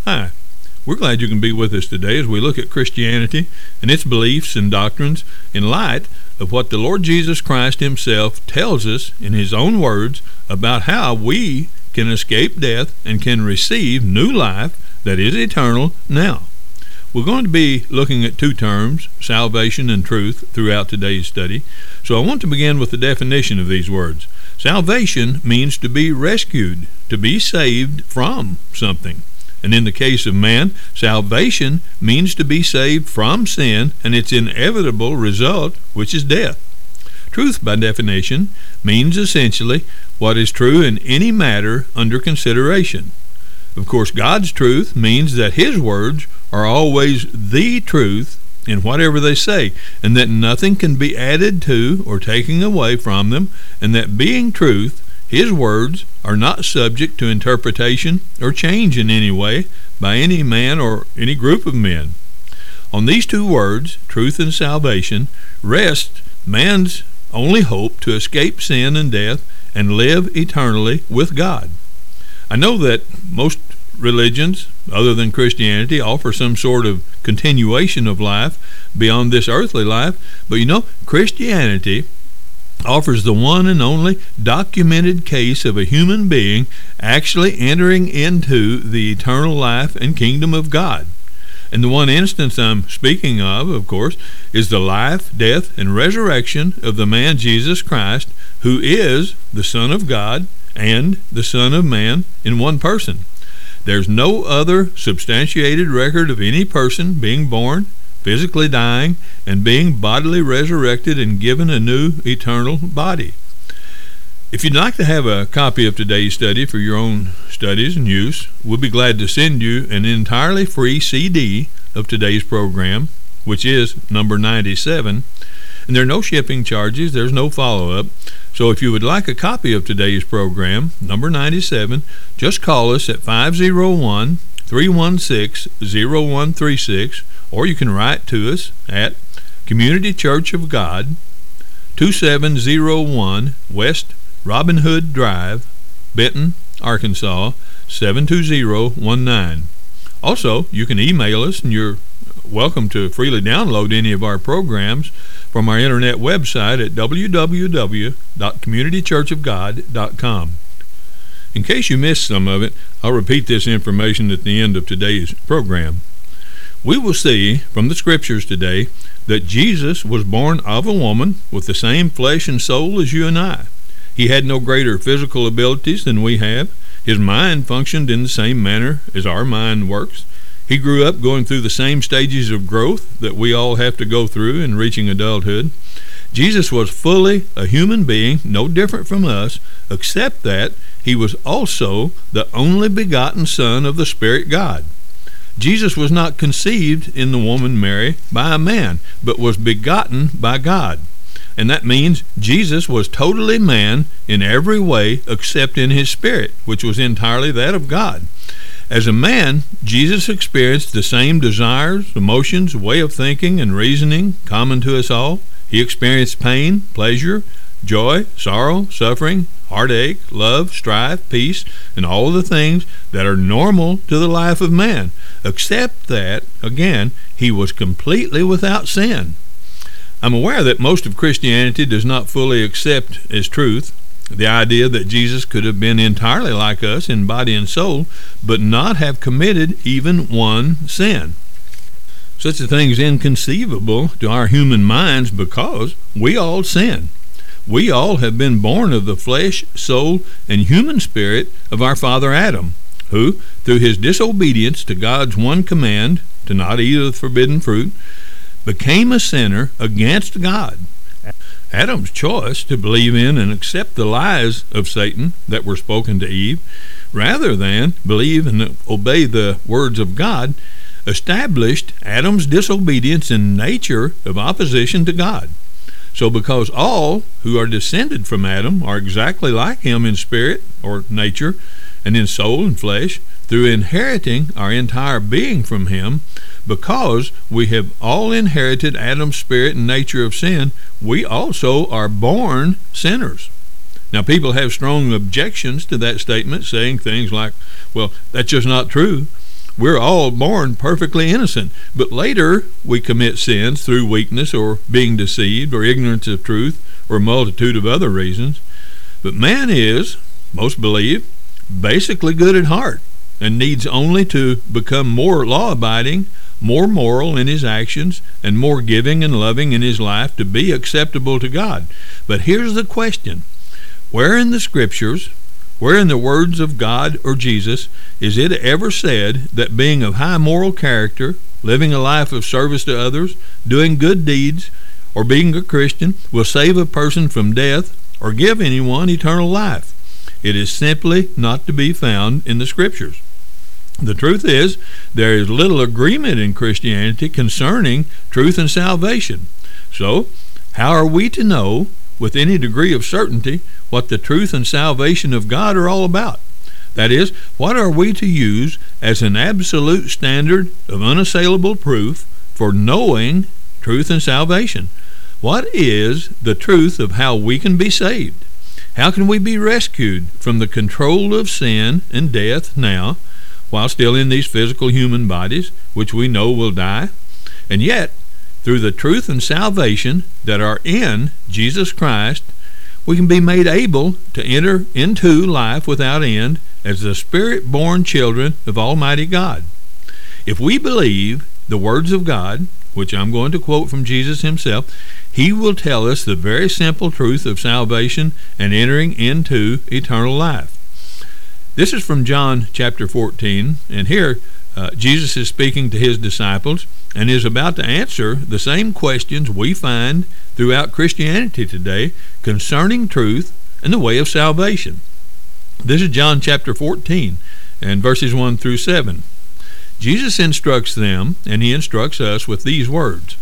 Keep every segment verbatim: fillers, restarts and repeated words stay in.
Hi, we're glad you can be with us today as we look at Christianity and its beliefs and doctrines in light of what the Lord Jesus Christ himself tells us in his own words about how we can escape death and can receive new life that is eternal now. We're going to be looking at two terms, salvation and truth, throughout today's study. So I want to begin with the definition of these words. Salvation means to be rescued, to be saved from something. And in the case of man, salvation means to be saved from sin and its inevitable result, which is death. Truth, by definition, means essentially what is true in any matter under consideration. Of course, God's truth means that his words are always the truth in whatever they say, and that nothing can be added to or taken away from them, and that being truth, his words are not subject to interpretation or change in any way by any man or any group of men. On these two words, truth and salvation, rests man's only hope to escape sin and death and live eternally with God. I know that most religions, other than Christianity, offer some sort of continuation of life beyond this earthly life, but you know, Christianity offers the one and only documented case of a human being actually entering into the eternal life and kingdom of God. And the one instance I'm speaking of, of course, is the life, death, and resurrection of the man Jesus Christ, who is the Son of God and the Son of Man in one person. There's no other substantiated record of any person being born, physically dying, and being bodily resurrected and given a new eternal body. If you'd like to have a copy of today's study for your own studies and use, we'll be glad to send you an entirely free C D of today's program, which is number ninety-seven, and there are no shipping charges, there's no follow-up. So if you would like a copy of today's program, number ninety-seven, just call us at five oh one, three one six, oh one three six, or you can write to us at Community Church of God, two seven oh one West Robin Hood Drive, Benton, Arkansas, seven two zero one nine. Also, you can email us, and you're welcome to freely download any of our programs from our internet website at w w w dot community church of god dot com. In case you missed some of it, I'll repeat this information at the end of today's program. We will see from the scriptures today that Jesus was born of a woman with the same flesh and soul as you and I. He had no greater physical abilities than we have. His mind functioned in the same manner as our mind works. He grew up going through the same stages of growth that we all have to go through in reaching adulthood. Jesus was fully a human being, no different from us, except that he was also the only begotten Son of the Spirit God. Jesus was not conceived in the woman Mary by a man, but was begotten by God. And that means Jesus was totally man in every way except in his spirit, which was entirely that of God. As a man, Jesus experienced the same desires, emotions, way of thinking, and reasoning common to us all. He experienced pain, pleasure, joy, sorrow, suffering, heartache, love, strife, peace, and all the things that are normal to the life of man, except that, again, he was completely without sin. I'm aware that most of Christianity does not fully accept as truth the idea that Jesus could have been entirely like us in body and soul, but not have committed even one sin. Such a thing is inconceivable to our human minds because we all sin. We all have been born of the flesh, soul, and human spirit of our father Adam, who, through his disobedience to God's one command to not eat of the forbidden fruit, became a sinner against God. Adam's choice to believe in and accept the lies of Satan that were spoken to Eve, rather than believe and obey the words of God, established Adam's disobedience and nature of opposition to God. So because all who are descended from Adam are exactly like him in spirit or nature and in soul and flesh, through inheriting our entire being from him, because we have all inherited Adam's spirit and nature of sin, we also are born sinners. Now, people have strong objections to that statement, saying things like, well, that's just not true. we're all born perfectly innocent, but later we commit sins through weakness or being deceived or ignorance of truth or a multitude of other reasons. But man is, most believe, basically good at heart and needs only to become more law-abiding, more moral in his actions, and more giving and loving in his life to be acceptable to God. But here's the question. Where in the Scriptures, where in the words of God or Jesus, is it ever said that being of high moral character, living a life of service to others, doing good deeds, or being a Christian will save a person from death or give anyone eternal life? It is simply not to be found in the Scriptures. The truth is, there is little agreement in Christianity concerning truth and salvation. So, how are we to know with any degree of certainty what the truth and salvation of God are all about? That is, what are we to use as an absolute standard of unassailable proof for knowing truth and salvation? What is the truth of how we can be saved? How can we be rescued from the control of sin and death now, while still in these physical human bodies, which we know will die? And yet, through the truth and salvation that are in Jesus Christ, we can be made able to enter into life without end as the Spirit-born children of Almighty God. If we believe the words of God, which I'm going to quote from Jesus himself, he will tell us the very simple truth of salvation and entering into eternal life. This is from John chapter fourteen, and here uh, Jesus is speaking to his disciples and is about to answer the same questions we find throughout Christianity today concerning truth and the way of salvation. This is John chapter fourteen and verses one through seven. Jesus instructs them, and he instructs us with these words.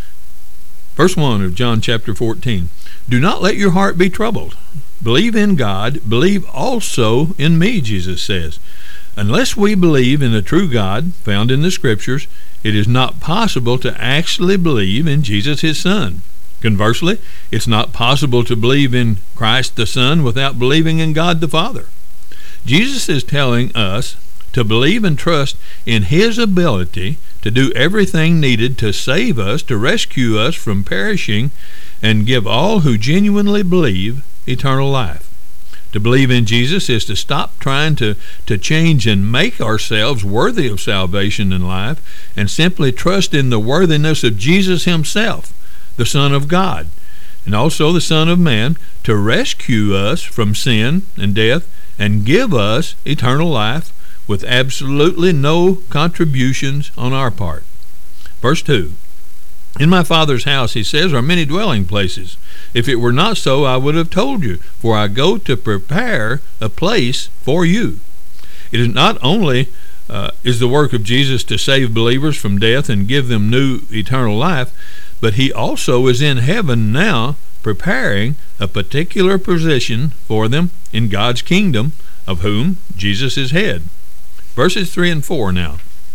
Verse one of John chapter fourteen. Do not let your heart be troubled. Believe in God, believe also in me, Jesus says. Unless we believe in the true God found in the Scriptures, it is not possible to actually believe in Jesus his Son. Conversely, it's not possible to believe in Christ the Son without believing in God the Father. Jesus is telling us to believe and trust in his ability to do everything needed to save us, to rescue us from perishing, and give all who genuinely believe eternal life. To believe in Jesus is to stop trying to, to change and make ourselves worthy of salvation and life, and simply trust in the worthiness of Jesus himself, the Son of God, and also the Son of Man, to rescue us from sin and death and give us eternal life with absolutely no contributions on our part. Verse two. In my Father's house, he says, are many dwelling places. If it were not so, I would have told you, for I go to prepare a place for you. It is not only uh, is the work of Jesus to save believers from death and give them new eternal life, but he also is in heaven now preparing a particular position for them in God's kingdom, of whom Jesus is head. Verses three and four now.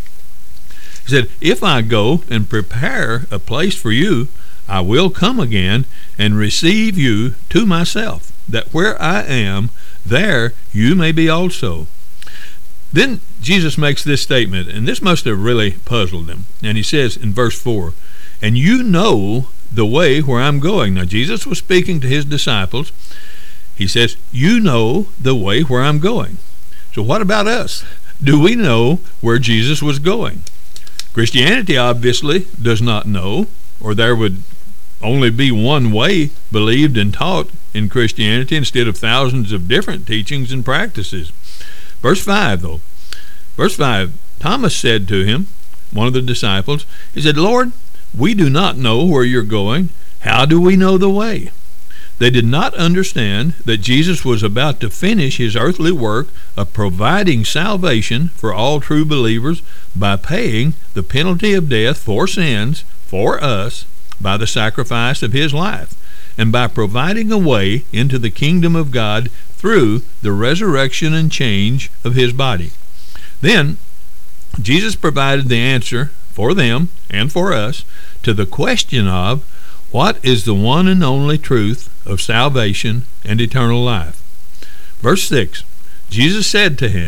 He said, if I go and prepare a place for you, I will come again and receive you to myself, that where I am, there you may be also. Then Jesus makes this statement, and this must have really puzzled them. And he says in verse four, and you know the way where I'm going. Now, Jesus was speaking to his disciples. He says, you know the way where I'm going. So what about us? Do we know where Jesus was going? Christianity obviously does not know, or there would only be one way believed and taught in Christianity instead of thousands of different teachings and practices. Verse five, though. Verse five, Thomas said to him, one of the disciples, he said, Lord, we do not know where you're going. How do we know the way? They did not understand that Jesus was about to finish his earthly work of providing salvation for all true believers by paying the penalty of death for sins for us by the sacrifice of his life, and by providing a way into the kingdom of God through the resurrection and change of his body. Then Jesus provided the answer for them and for us to the question of what is the one and only truth of salvation and eternal life. Verse six, Jesus said to him,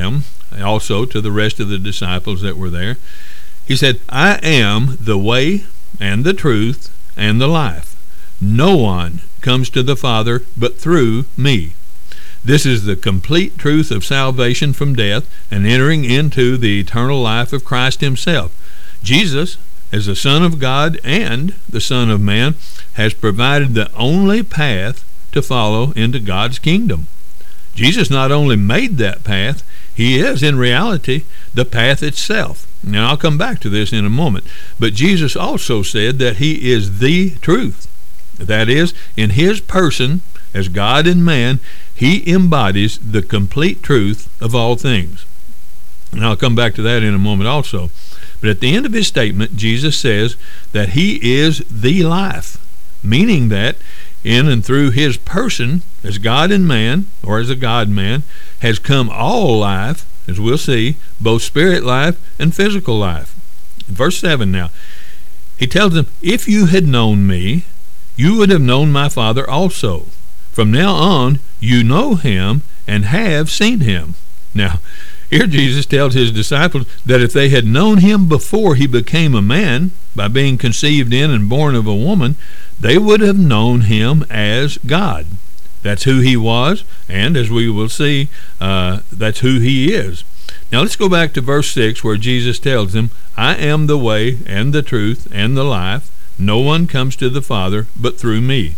also to the rest of the disciples that were there. He said, I am the way and the truth and the life. No one comes to the Father but through me. This is the complete truth of salvation from death and entering into the eternal life of Christ himself. Jesus, as the Son of God and the Son of Man, has provided the only path to follow into God's kingdom. Jesus not only made that path, he is, in reality, the path itself. Now, I'll come back to this in a moment. But Jesus also said that he is the truth. That is, in his person, as God and man, he embodies the complete truth of all things. And I'll come back to that in a moment also. But at the end of his statement, Jesus says that he is the life, meaning that in and through his person, as God and man, or as a God-man, has come all life, as we'll see, both spirit life and physical life. Verse seven now, he tells them, if you had known me, you would have known my Father also. From now on, you know him and have seen him. Now, here Jesus tells his disciples that if they had known him before he became a man, by being conceived in and born of a woman, they would have known him as God. That's who he was, and as we will see, uh, that's who he is. Now let's go back to verse six, where Jesus tells them, I am the way and the truth and the life. No one comes to the Father but through me.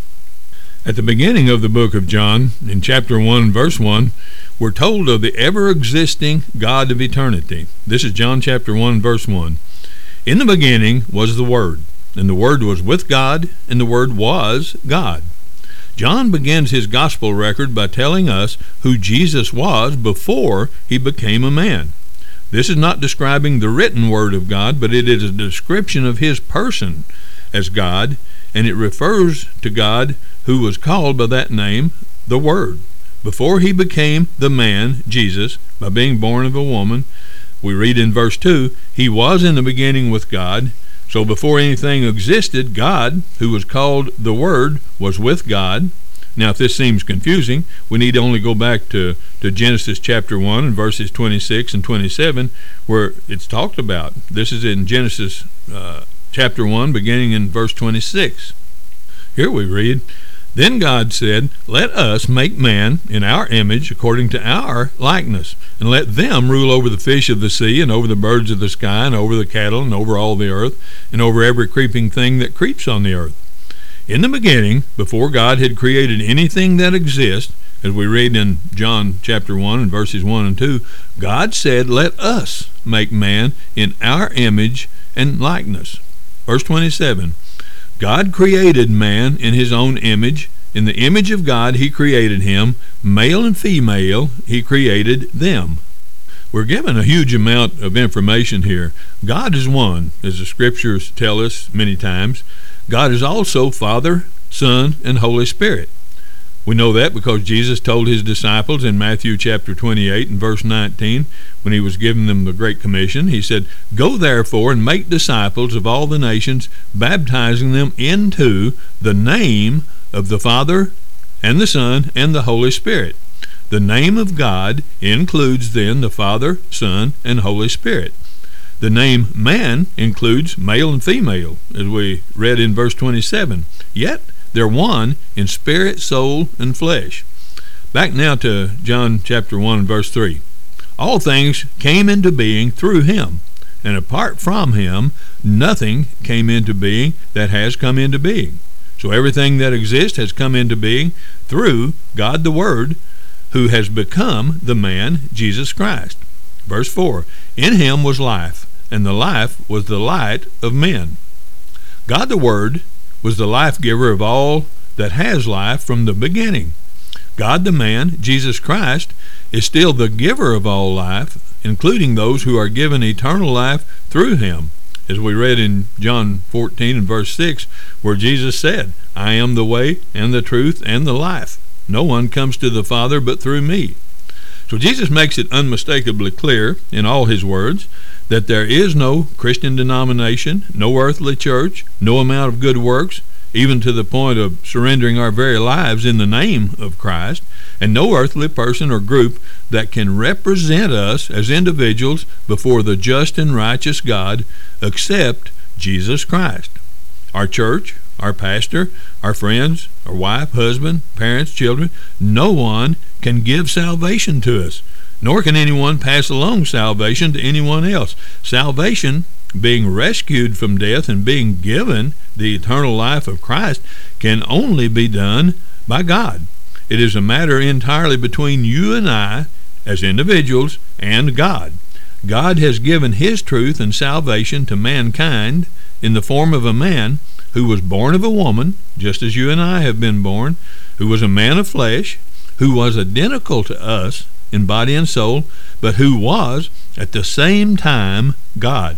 At the beginning of the book of John, in chapter one, verse one, we're told of the ever-existing God of eternity. This is John chapter one, verse one. In the beginning was the Word, and the Word was with God, and the Word was God. John begins his gospel record by telling us who Jesus was before he became a man. This is not describing the written Word of God, but it is a description of his person as God, and it refers to God who was called by that name, the Word. Before he became the man, Jesus, by being born of a woman, we read in verse two, he was in the beginning with God. So before anything existed, God, who was called the Word, was with God. Now, if this seems confusing, we need only go back to, to Genesis chapter one and verses twenty-six and twenty-seven, where it's talked about. This is in Genesis uh, chapter one, beginning in verse twenty-six. Here we read, Then God said, Let us make man in our image, according to our likeness, and let them rule over the fish of the sea, and over the birds of the sky, and over the cattle, and over all the earth, and over every creeping thing that creeps on the earth. In the beginning, before God had created anything that exists, as we read in John chapter one and verses one and two, God said, Let us make man in our image and likeness. Verse twenty-seven, God created man in his own image. In the image of God he created him. Male and female he created them. We're given a huge amount of information here. God is one, as the scriptures tell us many times. God is also Father, Son, and Holy Spirit. We know that because Jesus told his disciples in Matthew chapter twenty-eight and verse nineteen, when he was giving them the Great Commission, he said, Go therefore and make disciples of all the nations, baptizing them into the name of the Father and the Son and the Holy Spirit. The name of God includes then the Father, Son, and Holy Spirit. The name man includes male and female, as we read in verse twenty-seven. Yet they're one in spirit, soul, and flesh. Back now to John chapter one and verse three. All things came into being through him, and apart from him, nothing came into being that has come into being. So everything that exists has come into being through God the Word, who has become the man, Jesus Christ. Verse four, In him was life, and the life was the light of men. God the Word was the life giver of all that has life from the beginning. God the man, Jesus Christ, is still the giver of all life, including those who are given eternal life through him, as we read in John fourteen and verse six, where Jesus said, I am the way and the truth and the life. No one comes to the Father but through me. So Jesus makes it unmistakably clear in all his words that there is no Christian denomination, no earthly church, no amount of good works, even to the point of surrendering our very lives in the name of Christ, and no earthly person or group that can represent us as individuals before the just and righteous God except Jesus Christ. Our church, our pastor, our friends, our wife, husband, parents, children, no one can give salvation to us, nor can anyone pass along salvation to anyone else. Salvation, being rescued from death and being given the eternal life of Christ, can only be done by God. It is a matter entirely between you and I as individuals and God. God has given his truth and salvation to mankind in the form of a man who was born of a woman, just as you and I have been born, who was a man of flesh, who was identical to us in body and soul, but who was at the same time God.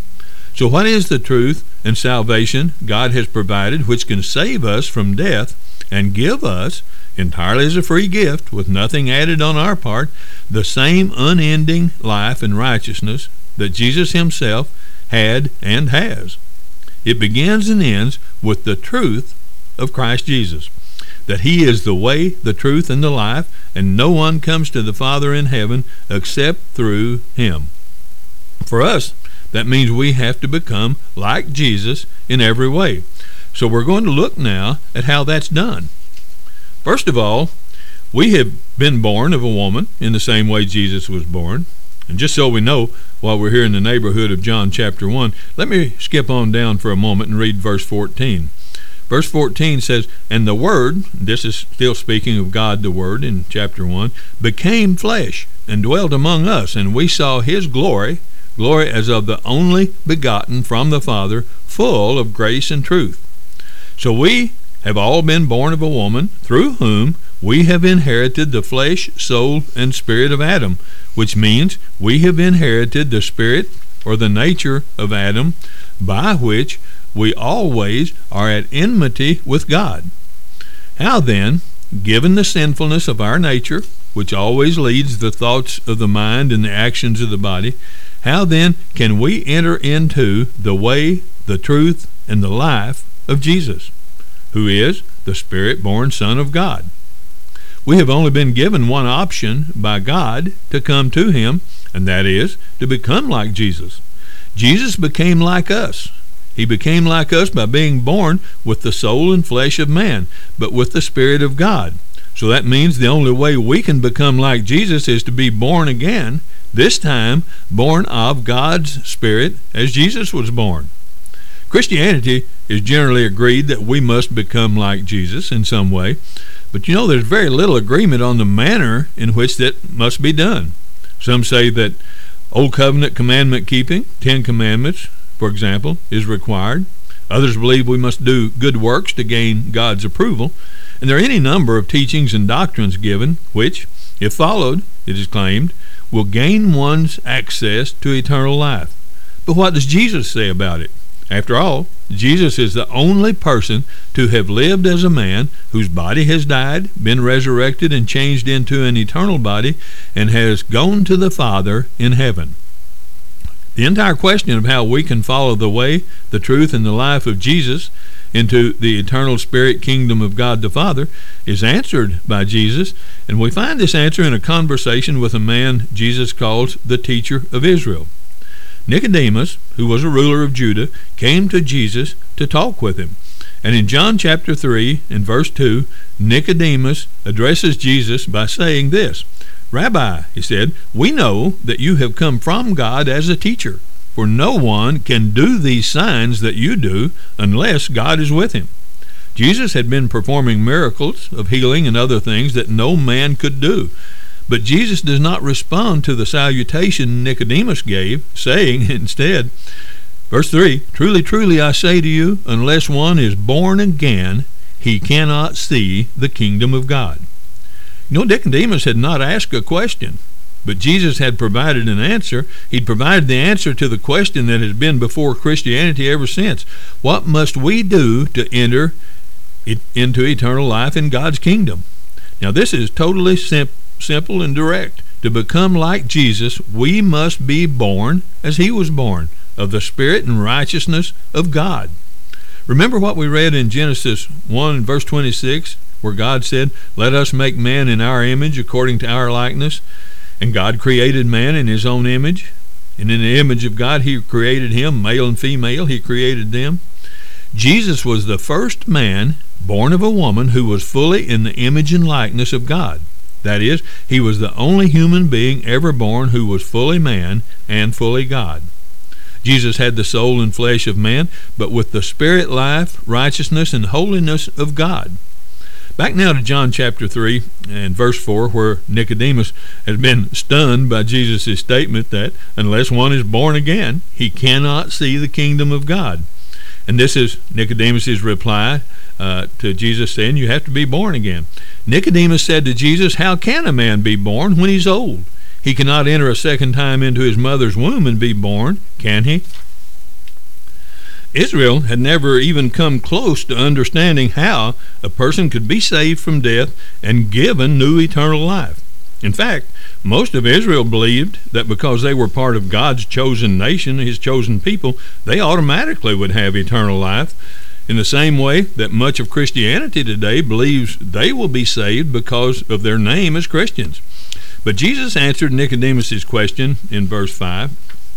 So what is the truth and salvation God has provided which can save us from death and give us, entirely as a free gift, with nothing added on our part, the same unending life and righteousness that Jesus himself had and has? It begins and ends with the truth of Christ Jesus, that he is the way, the truth, and the life, and no one comes to the Father in heaven except through him. For us, that means we have to become like Jesus in every way. So we're going to look now at how that's done. First of all, we have been born of a woman in the same way Jesus was born. And just so we know, while we're here in the neighborhood of John chapter one, let me skip on down for a moment and read verse fourteen. Verse fourteen says, "And the Word," this is still speaking of God the Word in chapter one, "became flesh and dwelt among us, and we saw his glory, glory as of the only begotten from the Father, full of grace and truth." So we have all been born of a woman, through whom we have inherited the flesh, soul, and spirit of Adam, which means we have inherited the spirit or the nature of Adam, by which we always are at enmity with God. How then, given the sinfulness of our nature, which always leads the thoughts of the mind and the actions of the body, how then can we enter into the way, the truth, and the life of Jesus, who is the Spirit-born Son of God? We have only been given one option by God to come to him, and that is to become like Jesus. Jesus became like us. He became like us by being born with the soul and flesh of man, but with the Spirit of God. So that means the only way we can become like Jesus is to be born again, this time born of God's Spirit as Jesus was born. Christianity is generally agreed that we must become like Jesus in some way, but you know there's very little agreement on the manner in which that must be done. Some say that Old Covenant commandment keeping, Ten Commandments, for example, is required. Others believe we must do good works to gain God's approval. And there are any number of teachings and doctrines given which, if followed, it is claimed, will gain one's access to eternal life. But what does Jesus say about it? After all, Jesus is the only person to have lived as a man whose body has died, been resurrected, and changed into an eternal body, and has gone to the Father in heaven. The entire question of how we can follow the way, the truth, and the life of Jesus into the eternal spirit kingdom of God the Father is answered by Jesus, and we find this answer in a conversation with a man Jesus calls the teacher of Israel. Nicodemus, who was a ruler of Judah, came to Jesus to talk with him. And in John chapter three, in verse two, Nicodemus addresses Jesus by saying this, "Rabbi," he said, "we know that you have come from God as a teacher, for no one can do these signs that you do unless God is with him." Jesus had been performing miracles of healing and other things that no man could do. But Jesus does not respond to the salutation Nicodemus gave, saying instead, verse three, "Truly, truly, I say to you, unless one is born again, he cannot see the kingdom of God." You know, Nicodemus had not asked a question, but Jesus had provided an answer. He'd provided the answer to the question that has been before Christianity ever since. What must we do to enter it into eternal life in God's kingdom? Now, this is totally simple. Simple and direct. To become like Jesus, we must be born as he was born, of the Spirit and righteousness of God. Remember what we read in Genesis one, verse twenty-six, where God said, "Let us make man in our image according to our likeness." And God created man in his own image. And in the image of God, he created him, male and female, he created them. Jesus was the first man born of a woman who was fully in the image and likeness of God. That is, he was the only human being ever born who was fully man and fully God. Jesus had the soul and flesh of man, but with the spirit life, righteousness, and holiness of God. Back now to John chapter three and verse four, where Nicodemus has been stunned by Jesus' statement that unless one is born again, he cannot see the kingdom of God. And this is Nicodemus' reply uh, to Jesus, saying, you have to be born again. Nicodemus said to Jesus, how can a man be born when he's old? He cannot enter a second time into his mother's womb and be born, can he? Israel had never even come close to understanding how a person could be saved from death and given new eternal life. In fact, most of Israel believed that because they were part of God's chosen nation, his chosen people, they automatically would have eternal life, in the same way that much of Christianity today believes they will be saved because of their name as Christians. But Jesus answered Nicodemus' question in verse five,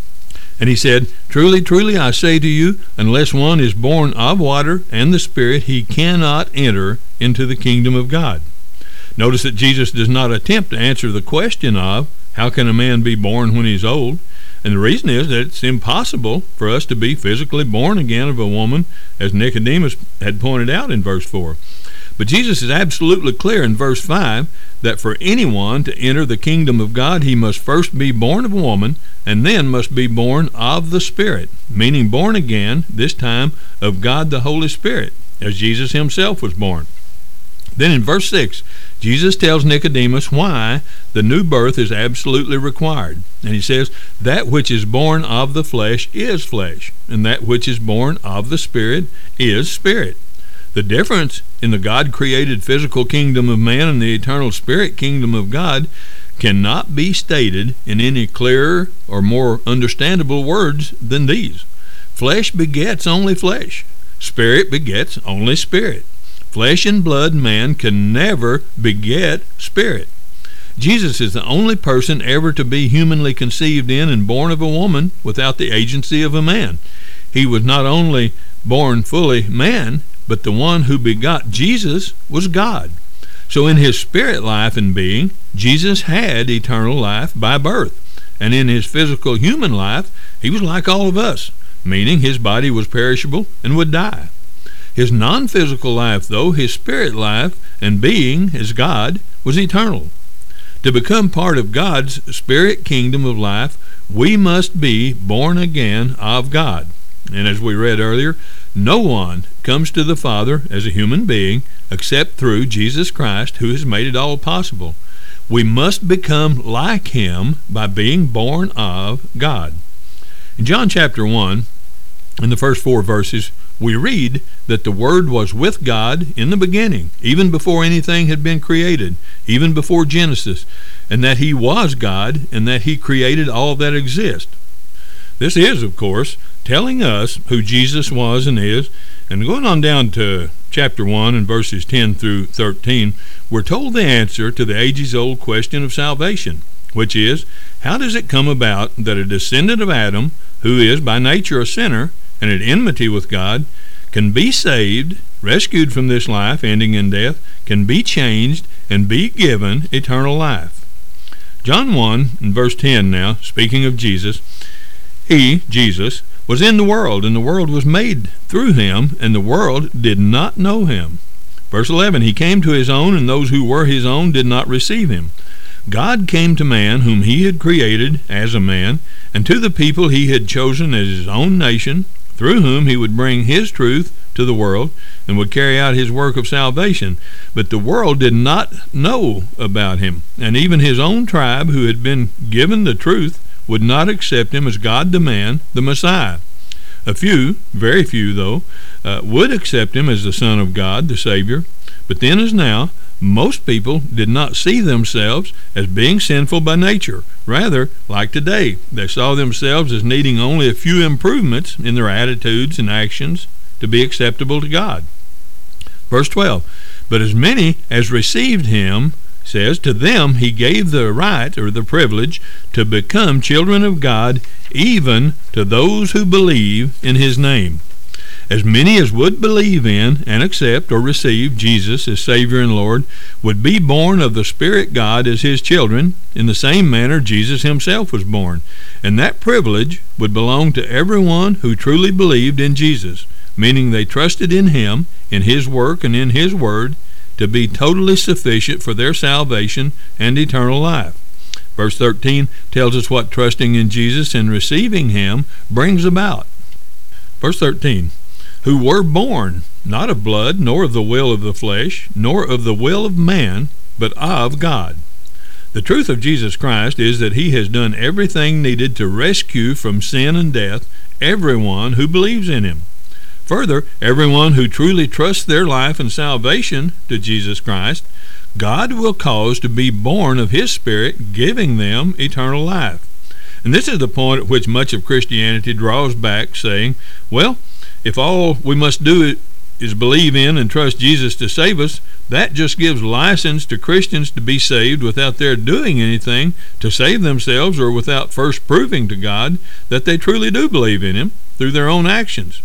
and he said, truly, truly, I say to you, unless one is born of water and the Spirit, he cannot enter into the kingdom of God. Notice that Jesus does not attempt to answer the question of, how can a man be born when he's old? And the reason is that it's impossible for us to be physically born again of a woman, as Nicodemus had pointed out in verse four. But Jesus is absolutely clear in verse five that for anyone to enter the kingdom of God, he must first be born of a woman, and then must be born of the Spirit, meaning born again, this time of God the Holy Spirit, as Jesus himself was born. Then in verse six, Jesus tells Nicodemus why the new birth is absolutely required. And he says, that which is born of the flesh is flesh, and that which is born of the Spirit is spirit. The difference in the God-created physical kingdom of man and the eternal spirit kingdom of God cannot be stated in any clearer or more understandable words than these. Flesh begets only flesh. Spirit begets only spirit. Flesh and blood man can never beget spirit. Jesus is the only person ever to be humanly conceived in and born of a woman without the agency of a man. He was not only born fully man, but the one who begot Jesus was God. So in his spirit life and being, Jesus had eternal life by birth. And in his physical human life, he was like all of us, meaning his body was perishable and would die. His non-physical life, though, his spirit life and being as God, was eternal. To become part of God's spirit kingdom of life, we must be born again of God. And as we read earlier, no one comes to the Father as a human being except through Jesus Christ, who has made it all possible. We must become like him by being born of God. In John chapter one, in the first four verses, we read that the Word was with God in the beginning, even before anything had been created, even before Genesis, and that he was God, and that he created all that exists. This is, of course, telling us who Jesus was and is. And going on down to chapter one and verses ten through thirteen, we're told the answer to the ages-old question of salvation, which is, how does it come about that a descendant of Adam, who is by nature a sinner and at enmity with God, can be saved, rescued from this life ending in death, can be changed, and be given eternal life? John one and verse ten now, speaking of Jesus, he, Jesus, was in the world, and the world was made through him, and the world did not know him. Verse eleven, he came to his own, and those who were his own did not receive him. God came to man whom he had created as a man, and to the people he had chosen as his own nation, through whom he would bring his truth to the world and would carry out his work of salvation. But the world did not know about him, and even his own tribe, who had been given the truth, would not accept him as God the man, the Messiah. A few, very few though, uh, would accept him as the Son of God, the Savior. But then as now, most people did not see themselves as being sinful by nature. Rather, like today, they saw themselves as needing only a few improvements in their attitudes and actions to be acceptable to God. Verse twelve, but as many as received him, says, to them he gave the right or the privilege to become children of God, even to those who believe in his name. As many as would believe in and accept or receive Jesus as Savior and Lord would be born of the Spirit God as his children in the same manner Jesus himself was born. And that privilege would belong to everyone who truly believed in Jesus, meaning they trusted in him, in his work, and in his word to be totally sufficient for their salvation and eternal life. Verse thirteen tells us what trusting in Jesus and receiving him brings about. Verse thirteen, who were born not of blood, nor of the will of the flesh, nor of the will of man, but of God. The truth of Jesus Christ is that he has done everything needed to rescue from sin and death everyone who believes in him. Further, everyone who truly trusts their life and salvation to Jesus Christ, God will cause to be born of his Spirit, giving them eternal life. And this is the point at which much of Christianity draws back, saying, well, if all we must do is believe in and trust Jesus to save us, that just gives license to Christians to be saved without their doing anything to save themselves, or without first proving to God that they truly do believe in him through their own actions.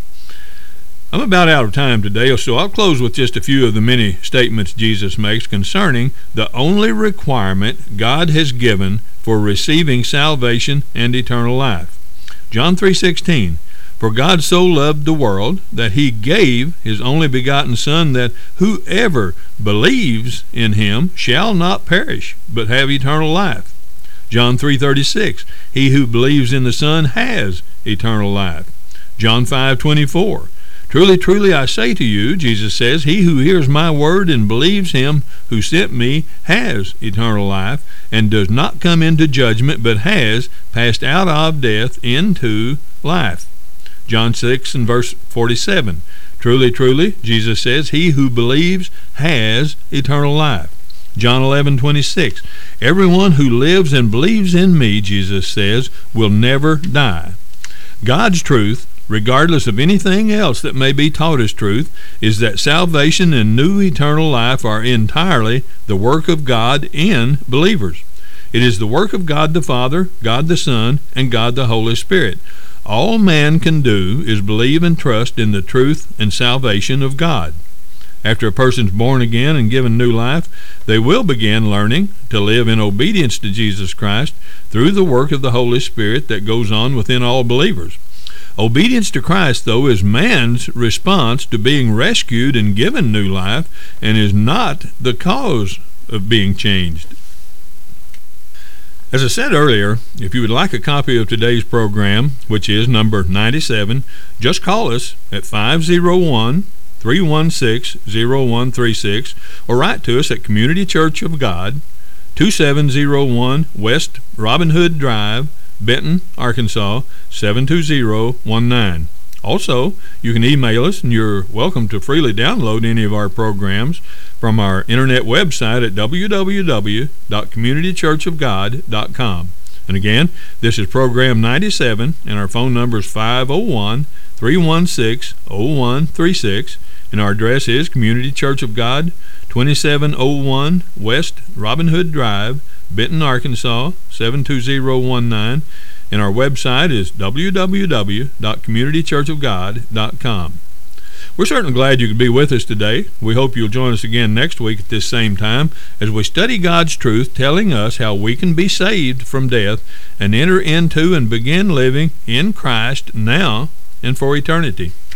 I'm about out of time today, so I'll close with just a few of the many statements Jesus makes concerning the only requirement God has given for receiving salvation and eternal life. John three sixteen, for God so loved the world that he gave his only begotten Son, that whoever believes in him shall not perish, but have eternal life. John three thirty-six, he who believes in the Son has eternal life. John five twenty-four, truly, truly, I say to you, Jesus says, he who hears my word and believes him who sent me has eternal life, and does not come into judgment, but has passed out of death into life. John six and verse forty-seven, truly, truly, Jesus says, he who believes has eternal life. John eleven twenty-six, everyone who lives and believes in me, Jesus says, will never die. God's truth, regardless of anything else that may be taught as truth, is that salvation and new eternal life are entirely the work of God in believers. It is the work of God the Father, God the Son, and God the Holy Spirit. All man can do is believe and trust in the truth and salvation of God. After a person's born again and given new life, they will begin learning to live in obedience to Jesus Christ through the work of the Holy Spirit that goes on within all believers. Obedience to Christ, though, is man's response to being rescued and given new life, and is not the cause of being changed. As I said earlier, if you would like a copy of today's program, which is number ninety-seven, just call us at five oh one, three one six, oh one three six, or write to us at Community Church of God, two seven oh one West Robin Hood Drive, Benton, Arkansas, seven two zero one nine. Also, you can email us, and you're welcome to freely download any of our programs from our internet website at w w w dot community church of god dot com. And again, this is program ninety-seven, and our phone number is five oh one, three one six, oh one three six, and our address is Community Church of God, twenty-seven oh one West Robin Hood Drive, Benton, Arkansas, seven two zero one nine, and our website is w w w dot community church of god dot com. We're certainly glad you could be with us today. We hope you'll join us again next week at this same time as we study God's truth, telling us how we can be saved from death and enter into and begin living in Christ now and for eternity.